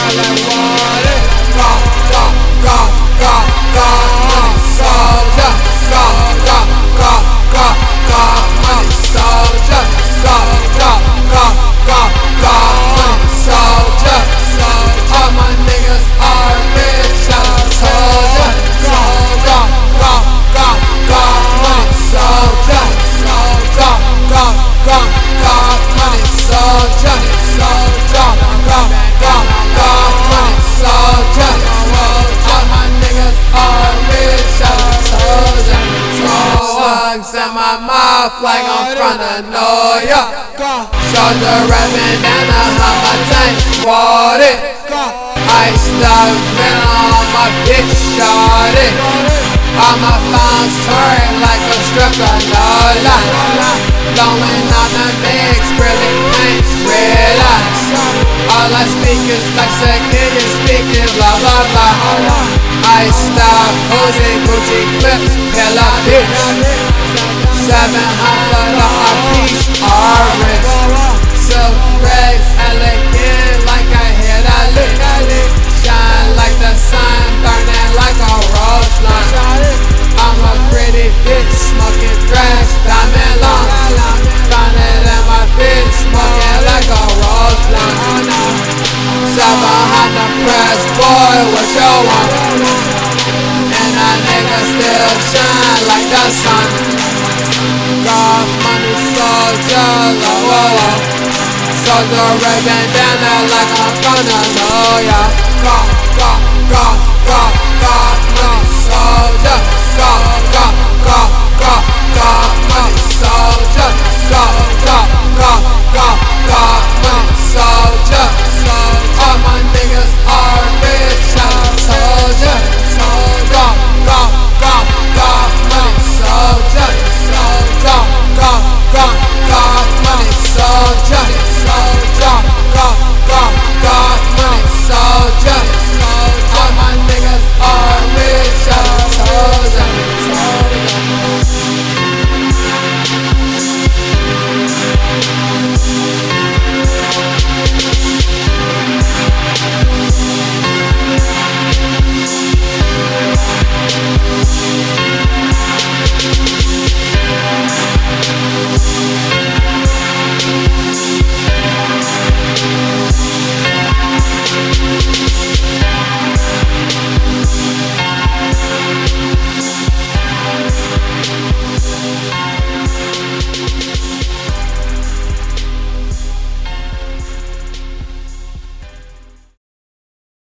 like water. Go, go, go, go, go, money soldier. Go, go, go, go, go, money soldier. Go, go, go, go, go, money soldier. All my niggas are rich, I told ya. Go, go, go, go, go, money soldier. Go, go, go, go, money soldier. Go, go, go, go, money soldier. All my niggas are rich, I told ya. Slugs in my mouth like I'm from the New York. Soldier rapping down the Hummer tank, water. Iced up, been on my bitch, shorty. All my phones turn like a stripper, no lie. Blowing on the mix, really thanks, red eyes. All I speak is like second, you speaking, blah blah blah. Iced up, Uzi, Gucci clips, hella bitch. 700 a piece, orange. Silk rays, elegant like I hit a lick. Shine like the sun, burning like a rose line. I'm a pretty bitch, smoking grass, diamond long. Finding in my bitch, smoking like a rose line. 700 press, boy, what you want? And a nigga still shine like the sun. Got money, soldier, low, low. Soldier red bandana like I'm gonna know ya.